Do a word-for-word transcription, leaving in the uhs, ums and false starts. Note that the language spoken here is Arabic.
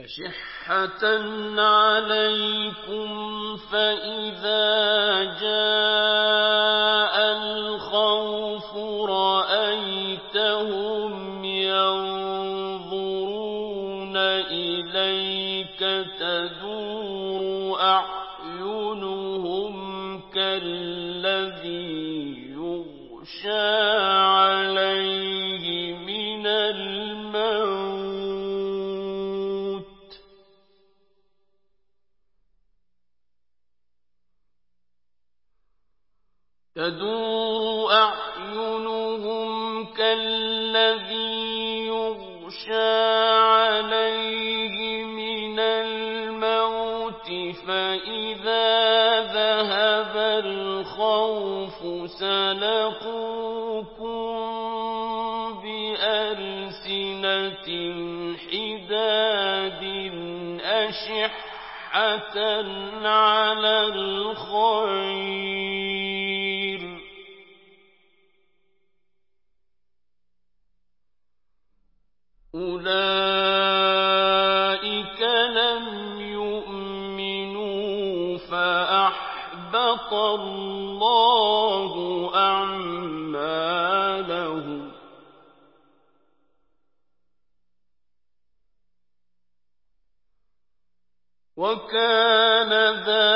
أشحة عليكم فإذا جاء الخوف رأيتهم ينظرون إليك تدور أعينهم كالذي يغشى عليه من الموت تدور أعينهم كالذي يغشى عليه من الموت فإذا ذهب الخوف سلقوكم بألسنة حداد أشحة على الخير أولئك لم يؤمنوا فأحبط الله أعمالهم وكان ذلك